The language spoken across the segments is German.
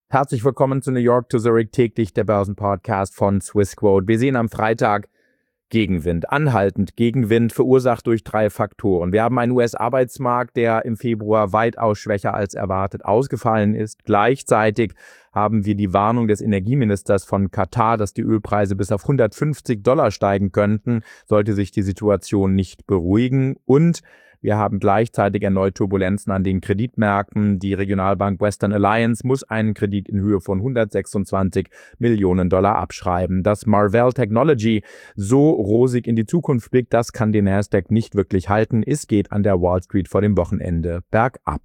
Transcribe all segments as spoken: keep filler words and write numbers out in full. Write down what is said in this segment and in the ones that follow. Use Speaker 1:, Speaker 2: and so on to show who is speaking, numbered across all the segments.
Speaker 1: Herzlich willkommen zu New York to Zurich, täglich der Börsenpodcast von Swissquote. Wir sehen am Freitag Gegenwind, anhaltend Gegenwind, verursacht durch drei Faktoren. Wir haben einen U S-Arbeitsmarkt, der im Februar weitaus schwächer als erwartet ausgefallen ist. Gleichzeitig haben wir die Warnung des Energieministers von Katar, dass die Ölpreise bis auf hundertfünfzig Dollar steigen könnten, sollte sich die Situation nicht beruhigen. Und wir haben gleichzeitig erneut Turbulenzen an den Kreditmärkten. Die Regionalbank Western Alliance muss einen Kredit in Höhe von hundertsechsundzwanzig Millionen Dollar abschreiben. Dass Marvell Technology so rosig in die Zukunft blickt, das kann den Nasdaq nicht wirklich halten. Es geht an der Wall Street vor dem Wochenende bergab.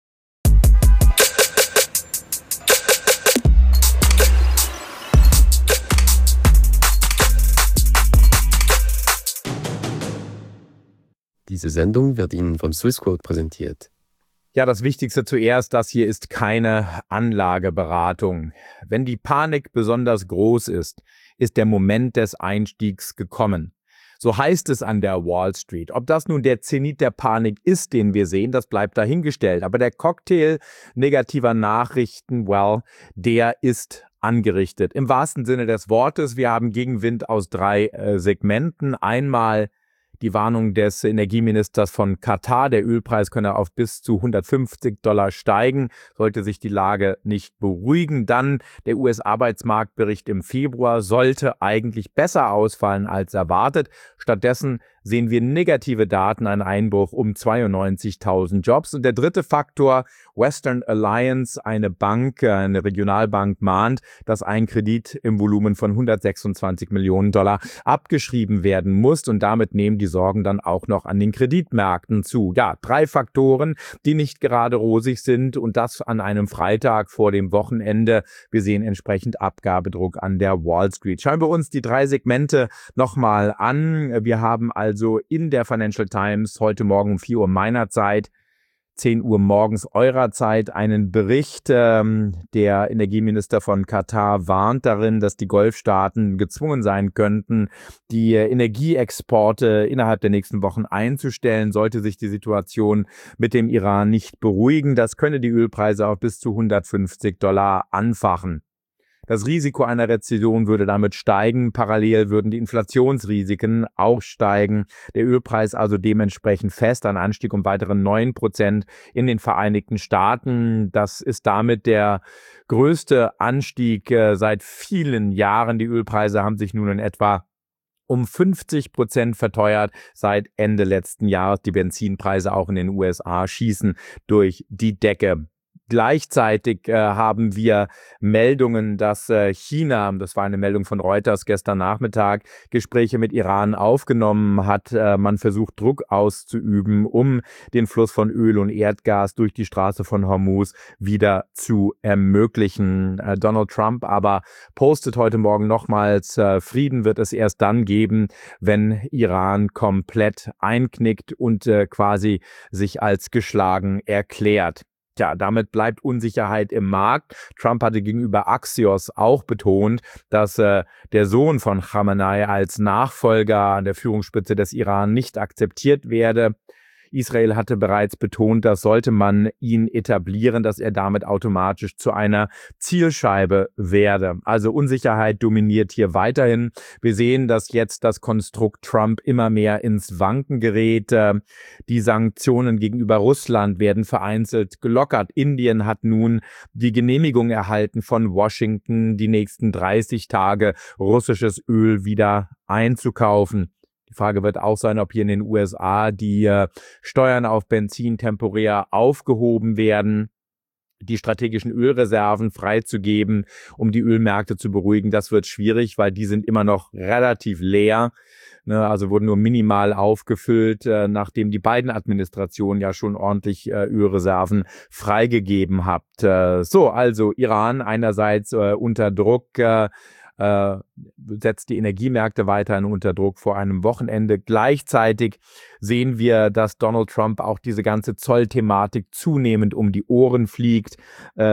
Speaker 2: Diese Sendung wird Ihnen von Swissquote präsentiert.
Speaker 1: Ja, das Wichtigste zuerst, das hier ist keine Anlageberatung. Wenn die Panik besonders groß ist, ist der Moment des Einstiegs gekommen. So heißt es an der Wall Street. Ob das nun der Zenit der Panik ist, den wir sehen, das bleibt dahingestellt. Aber der Cocktail negativer Nachrichten, well, der ist angerichtet. Im wahrsten Sinne des Wortes, wir haben Gegenwind aus drei äh, Segmenten. Einmal die Warnung des Energieministers von Katar, der Ölpreis könne auf bis zu hundertfünfzig Dollar steigen, sollte sich die Lage nicht beruhigen. Dann der U S-Arbeitsmarktbericht im Februar sollte eigentlich besser ausfallen als erwartet. Stattdessen sehen wir negative Daten, einen Einbruch um zweiundneunzigtausend Jobs. Und der dritte Faktor, Western Alliance, eine Bank, eine Regionalbank, mahnt, dass ein Kredit im Volumen von hundertsechsundzwanzig Millionen Dollar abgeschrieben werden muss. Und damit nehmen die Sorgen dann auch noch an den Kreditmärkten zu. Ja, drei Faktoren, die nicht gerade rosig sind, und das an einem Freitag vor dem Wochenende. Wir sehen entsprechend Abgabedruck an der Wall Street. Schauen wir uns die drei Segmente nochmal an. Wir haben also Also in der Financial Times heute Morgen um vier Uhr meiner Zeit, zehn Uhr morgens eurer Zeit, einen Bericht. Ähm, der Energieminister von Katar warnt darin, dass die Golfstaaten gezwungen sein könnten, die Energieexporte innerhalb der nächsten Wochen einzustellen, sollte sich die Situation mit dem Iran nicht beruhigen. Das könne die Ölpreise auf bis zu hundertfünfzig Dollar anfachen. Das Risiko einer Rezession würde damit steigen. Parallel würden die Inflationsrisiken auch steigen. Der Ölpreis also dementsprechend fest, ein Anstieg um weitere neun Prozent in den Vereinigten Staaten. Das ist damit der größte Anstieg äh, seit vielen Jahren. Die Ölpreise haben sich nun in etwa um fünfzig Prozent verteuert seit Ende letzten Jahres. Die Benzinpreise auch in den U S A schießen durch die Decke. Gleichzeitig äh, haben wir Meldungen, dass äh, China, das war eine Meldung von Reuters gestern Nachmittag, Gespräche mit Iran aufgenommen hat. Äh, man versucht, Druck auszuüben, um den Fluss von Öl und Erdgas durch die Straße von Hormuz wieder zu ermöglichen. Äh, Donald Trump aber postet heute Morgen nochmals, äh, Frieden wird es erst dann geben, wenn Iran komplett einknickt und äh, quasi sich als geschlagen erklärt. Ja, damit bleibt Unsicherheit im Markt. Trump hatte gegenüber Axios auch betont, dass äh, der Sohn von Khamenei als Nachfolger an der Führungsspitze des Iran nicht akzeptiert werde. Israel hatte bereits betont, dass sollte man ihn etablieren, dass er damit automatisch zu einer Zielscheibe werde. Also Unsicherheit dominiert hier weiterhin. Wir sehen, dass jetzt das Konstrukt Trump immer mehr ins Wanken gerät. Die Sanktionen gegenüber Russland werden vereinzelt gelockert. Indien hat nun die Genehmigung erhalten von Washington, die nächsten dreißig Tage russisches Öl wieder einzukaufen. Die Frage wird auch sein, ob hier in den U S A die äh, Steuern auf Benzin temporär aufgehoben werden, die strategischen Ölreserven freizugeben, um die Ölmärkte zu beruhigen. Das wird schwierig, weil die sind immer noch relativ leer. Ne, also wurden nur minimal aufgefüllt, äh, nachdem die beiden Administrationen ja schon ordentlich äh, Ölreserven freigegeben hat. Äh, so, also Iran einerseits äh, unter Druck, äh, äh, setzt die Energiemärkte weiterhin unter Druck vor einem Wochenende. Gleichzeitig sehen wir, dass Donald Trump auch diese ganze Zollthematik zunehmend um die Ohren fliegt. Ähm,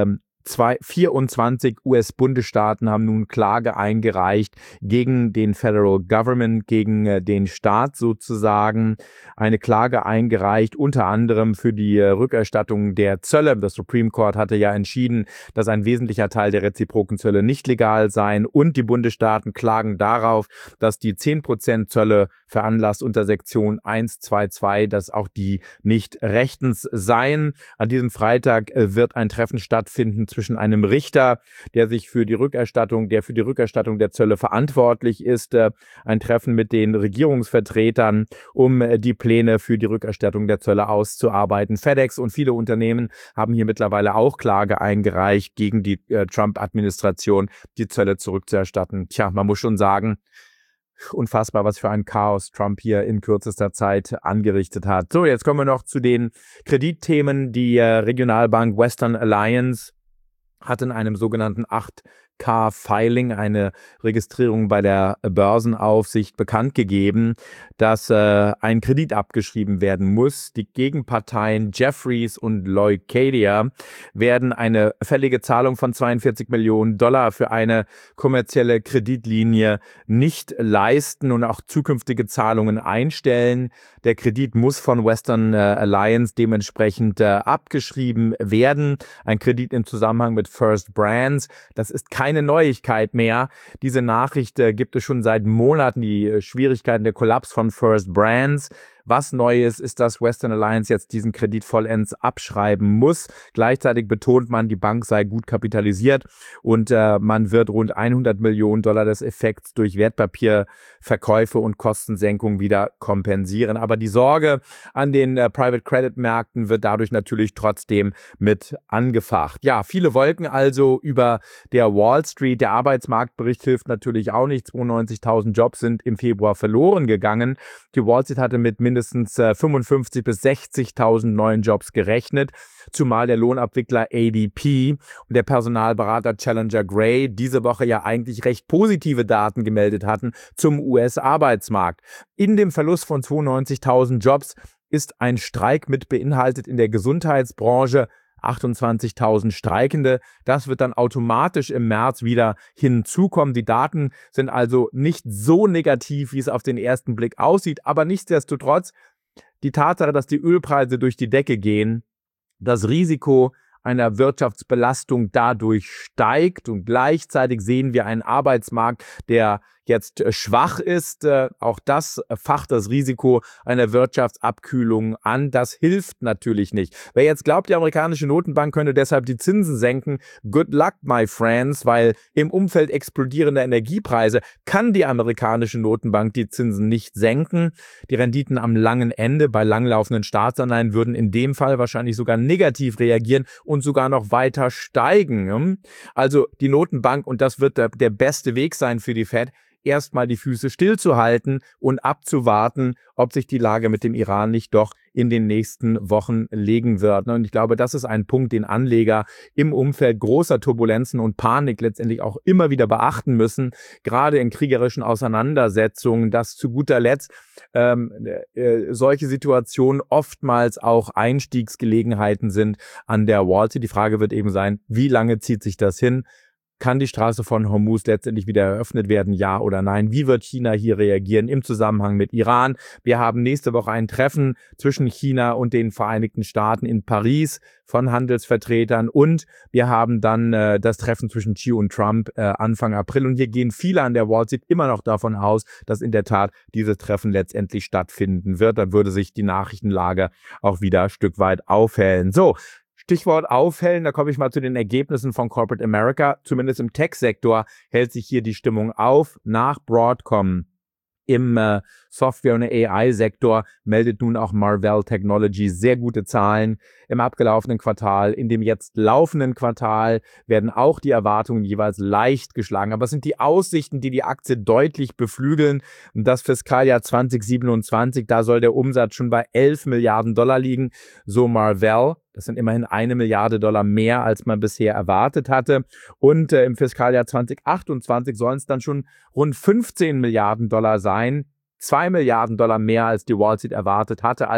Speaker 1: Zwei, vierundzwanzig U S-Bundesstaaten haben nun Klage eingereicht gegen den Federal Government, gegen äh, den Staat sozusagen. Eine Klage eingereicht, unter anderem für die äh, Rückerstattung der Zölle. Das Supreme Court hatte ja entschieden, dass ein wesentlicher Teil der reziproken Zölle nicht legal seien. Und die Bundesstaaten klagen darauf, dass die zehn Prozent Zölle veranlasst unter Sektion hundertzweiundzwanzig, dass auch die nicht rechtens seien. An diesem Freitag äh, wird ein Treffen stattfinden zwischen einem Richter, der sich für die Rückerstattung, der für die Rückerstattung der Zölle verantwortlich ist, äh, ein Treffen mit den Regierungsvertretern, um äh, die Pläne für die Rückerstattung der Zölle auszuarbeiten. FedEx und viele Unternehmen haben hier mittlerweile auch Klage eingereicht gegen die äh, Trump-Administration, die Zölle zurückzuerstatten. Tja, man muss schon sagen, unfassbar, was für ein Chaos Trump hier in kürzester Zeit angerichtet hat. So, jetzt kommen wir noch zu den Kreditthemen. Die äh, Regionalbank Western Alliance hat in einem sogenannten acht K-Filing, eine Registrierung bei der Börsenaufsicht, bekannt gegeben, dass äh, ein Kredit abgeschrieben werden muss. Die Gegenparteien Jefferies und Leucadia werden eine fällige Zahlung von zweiundvierzig Millionen Dollar für eine kommerzielle Kreditlinie nicht leisten und auch zukünftige Zahlungen einstellen. Der Kredit muss von Western äh, Alliance dementsprechend äh, abgeschrieben werden. Ein Kredit im Zusammenhang mit First Brands. Das ist keine Neuigkeit mehr. Diese Nachricht äh, gibt es schon seit Monaten, die äh, Schwierigkeiten, der Kollaps von First Brands. Was neu ist, ist, dass Western Alliance jetzt diesen Kredit vollends abschreiben muss. Gleichzeitig betont man, die Bank sei gut kapitalisiert und äh, man wird rund hundert Millionen Dollar des Effekts durch Wertpapierverkäufe und Kostensenkung wieder kompensieren. Aber die Sorge an den äh, Private Credit Märkten wird dadurch natürlich trotzdem mit angefacht. Ja, viele Wolken also über der Wall Street. Der Arbeitsmarktbericht hilft natürlich auch nicht. zweiundneunzigtausend Jobs sind im Februar verloren gegangen. Die Wall Street hatte mit mindestens fünfundfünfzig bis sechzigtausend neuen Jobs gerechnet, zumal der Lohnabwickler A D P und der Personalberater Challenger Gray diese Woche ja eigentlich recht positive Daten gemeldet hatten zum U S-Arbeitsmarkt. In dem Verlust von zweiundneunzigtausend Jobs ist ein Streik mit beinhaltet in der Gesundheitsbranche. achtundzwanzigtausend Streikende. Das wird dann automatisch im März wieder hinzukommen. Die Daten sind also nicht so negativ, wie es auf den ersten Blick aussieht. Aber nichtsdestotrotz, die Tatsache, dass die Ölpreise durch die Decke gehen, das Risiko einer Wirtschaftsbelastung dadurch steigt und gleichzeitig sehen wir einen Arbeitsmarkt, der jetzt schwach ist. Auch das facht das Risiko einer Wirtschaftsabkühlung an. Das hilft natürlich nicht. Wer jetzt glaubt, die amerikanische Notenbank könne deshalb die Zinsen senken, good luck, my friends, weil im Umfeld explodierender Energiepreise kann die amerikanische Notenbank die Zinsen nicht senken. Die Renditen am langen Ende bei langlaufenden Staatsanleihen würden in dem Fall wahrscheinlich sogar negativ reagieren und sogar noch weiter steigen. Also die Notenbank, und das wird der, der beste Weg sein für die Fed, erstmal die Füße stillzuhalten und abzuwarten, ob sich die Lage mit dem Iran nicht doch in den nächsten Wochen legen wird. Und ich glaube, das ist ein Punkt, den Anleger im Umfeld großer Turbulenzen und Panik letztendlich auch immer wieder beachten müssen, gerade in kriegerischen Auseinandersetzungen, dass zu guter Letzt ähm, äh, solche Situationen oftmals auch Einstiegsgelegenheiten sind an der Wall Street. Die Frage wird eben sein, wie lange zieht sich das hin? Kann die Straße von Hormuz letztendlich wieder eröffnet werden, ja oder nein? Wie wird China hier reagieren im Zusammenhang mit Iran? Wir haben nächste Woche ein Treffen zwischen China und den Vereinigten Staaten in Paris von Handelsvertretern und wir haben dann äh, das Treffen zwischen Xi und Trump äh, Anfang April und hier gehen viele an der Wall Street immer noch davon aus, dass in der Tat dieses Treffen letztendlich stattfinden wird. Dann würde sich die Nachrichtenlage auch wieder ein Stück weit aufhellen. So, Stichwort aufhellen, da komme ich mal zu den Ergebnissen von Corporate America. Zumindest im Tech-Sektor hält sich hier die Stimmung auf. Nach Broadcom im äh, Software- und A I-Sektor meldet nun auch Marvell Technology sehr gute Zahlen im abgelaufenen Quartal. In dem jetzt laufenden Quartal werden auch die Erwartungen jeweils leicht geschlagen. Aber es sind die Aussichten, die die Aktie deutlich beflügeln. Das Fiskaljahr zwanzig siebenundzwanzig, da soll der Umsatz schon bei elf Milliarden Dollar liegen, so Marvell. Das sind immerhin eine Milliarde Dollar mehr, als man bisher erwartet hatte. Und äh, im Fiskaljahr zwanzig achtundzwanzig sollen es dann schon rund fünfzehn Milliarden Dollar sein. Zwei Milliarden Dollar mehr, als die Wall Street erwartet hatte. Also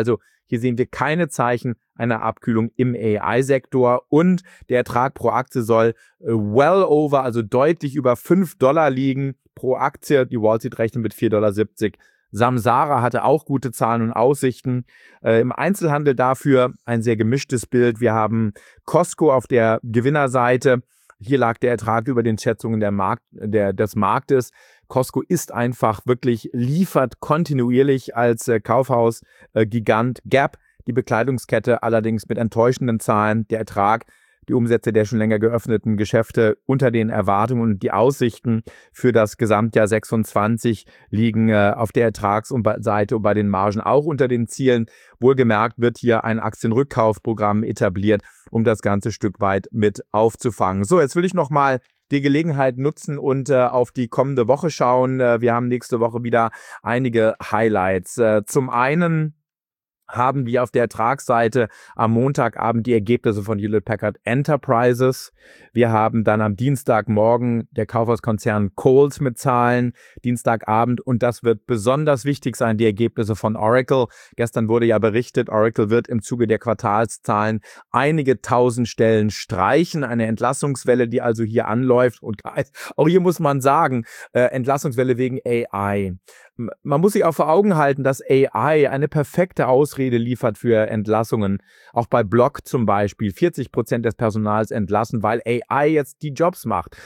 Speaker 1: Hier sehen wir keine Zeichen einer Abkühlung im A I-Sektor und der Ertrag pro Aktie soll äh, well over, also deutlich über fünf Dollar liegen pro Aktie. Die Wall Street rechnet mit vier Komma siebzig Dollar. Samsara hatte auch gute Zahlen und Aussichten. Äh, Im Einzelhandel dafür ein sehr gemischtes Bild. Wir haben Costco auf der Gewinnerseite. Hier lag der Ertrag über den Schätzungen der Markt, der, des Marktes. Costco ist einfach wirklich, liefert kontinuierlich als äh, Kaufhaus-Gigant. Äh, Gap, die Bekleidungskette, allerdings mit enttäuschenden Zahlen. Der Ertrag, die Umsätze der schon länger geöffneten Geschäfte unter den Erwartungen und die Aussichten für das Gesamtjahr sechsundzwanzig liegen äh, auf der Ertragsseite und bei den Margen auch unter den Zielen. Wohlgemerkt wird hier ein Aktienrückkaufprogramm etabliert, um das ganze Stück weit mit aufzufangen. So, jetzt will ich nochmal die Gelegenheit nutzen und äh, auf die kommende Woche schauen. Äh, wir haben nächste Woche wieder einige Highlights. Äh, zum einen haben wir auf der Ertragsseite am Montagabend die Ergebnisse von Hewlett Packard Enterprises. Wir haben dann am Dienstagmorgen der Kaufhauskonzern Kohl's mit Zahlen, Dienstagabend, und das wird besonders wichtig sein, die Ergebnisse von Oracle. Gestern wurde ja berichtet, Oracle wird im Zuge der Quartalszahlen einige tausend Stellen streichen, eine Entlassungswelle, die also hier anläuft, und auch hier muss man sagen, äh, Entlassungswelle wegen A I. Man muss sich auch vor Augen halten, dass A I eine perfekte Ausrede liefert für Entlassungen. Auch bei Block zum Beispiel vierzig Prozent des Personals entlassen, weil A I jetzt die Jobs macht.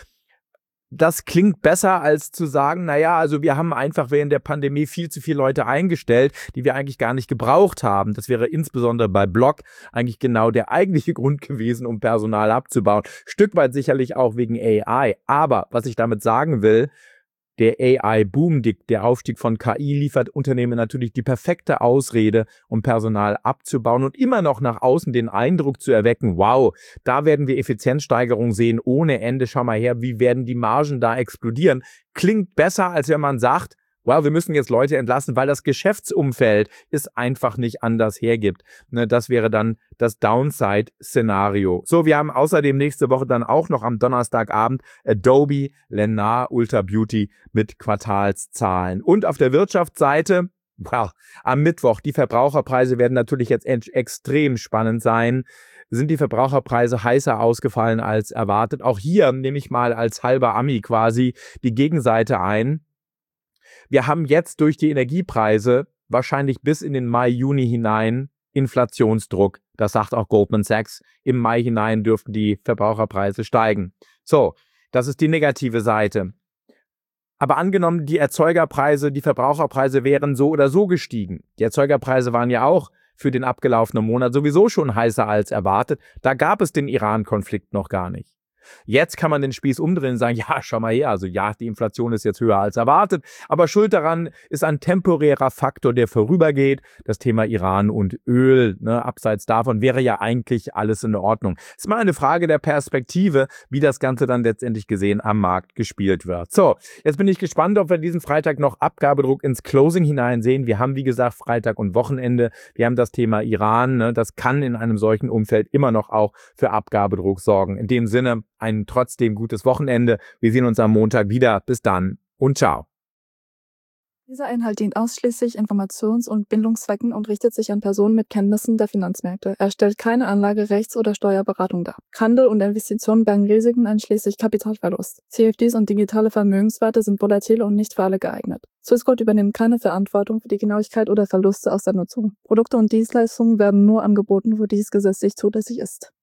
Speaker 1: Das klingt besser als zu sagen, naja, also wir haben einfach während der Pandemie viel zu viele Leute eingestellt, die wir eigentlich gar nicht gebraucht haben. Das wäre insbesondere bei Block eigentlich genau der eigentliche Grund gewesen, um Personal abzubauen. Stück weit sicherlich auch wegen A I. Aber was ich damit sagen will, der A I-Boom, der Aufstieg von K I, liefert Unternehmen natürlich die perfekte Ausrede, um Personal abzubauen und immer noch nach außen den Eindruck zu erwecken, wow, da werden wir Effizienzsteigerung sehen ohne Ende. Schau mal her, wie werden die Margen da explodieren. Klingt besser, als wenn man sagt, wow, wir müssen jetzt Leute entlassen, weil das Geschäftsumfeld es einfach nicht anders hergibt. Ne, das wäre dann das Downside-Szenario. So, wir haben außerdem nächste Woche dann auch noch am Donnerstagabend Adobe, Lennar, Ulta Beauty mit Quartalszahlen. Und auf der Wirtschaftsseite, well, am Mittwoch, die Verbraucherpreise werden natürlich jetzt extrem spannend sein. Sind die Verbraucherpreise heißer ausgefallen als erwartet? Auch hier nehme ich mal als halber Ami quasi die Gegenseite ein. Wir haben jetzt durch die Energiepreise wahrscheinlich bis in den Mai, Juni hinein Inflationsdruck. Das sagt auch Goldman Sachs. Im Mai hinein dürften die Verbraucherpreise steigen. So, das ist die negative Seite. Aber angenommen, die Erzeugerpreise, die Verbraucherpreise wären so oder so gestiegen. Die Erzeugerpreise waren ja auch für den abgelaufenen Monat sowieso schon heißer als erwartet. Da gab es den Iran-Konflikt noch gar nicht. Jetzt kann man den Spieß umdrehen und sagen, ja, schau mal her, also ja, die Inflation ist jetzt höher als erwartet, aber schuld daran ist ein temporärer Faktor, der vorübergeht. Das Thema Iran und Öl, ne, abseits davon wäre ja eigentlich alles in Ordnung. Es ist mal eine Frage der Perspektive, wie das Ganze dann letztendlich gesehen am Markt gespielt wird. So, jetzt bin ich gespannt, ob wir diesen Freitag noch Abgabedruck ins Closing hinein sehen. Wir haben, wie gesagt, Freitag und Wochenende. Wir haben das Thema Iran, ne, das kann in einem solchen Umfeld immer noch auch für Abgabedruck sorgen. In dem Sinne, ein trotzdem gutes Wochenende. Wir sehen uns am Montag wieder. Bis dann und ciao.
Speaker 3: Dieser Inhalt dient ausschließlich Informations- und Bildungszwecken und richtet sich an Personen mit Kenntnissen der Finanzmärkte. Er stellt keine Anlage-, Rechts- oder Steuerberatung dar. Handel und Investitionen bergen Risiken einschließlich Kapitalverlust. C F Ds und digitale Vermögenswerte sind volatil und nicht für alle geeignet. Swissquote übernimmt keine Verantwortung für die Genauigkeit oder Verluste aus der Nutzung. Produkte und Dienstleistungen werden nur angeboten, wo dies gesetzlich zulässig ist.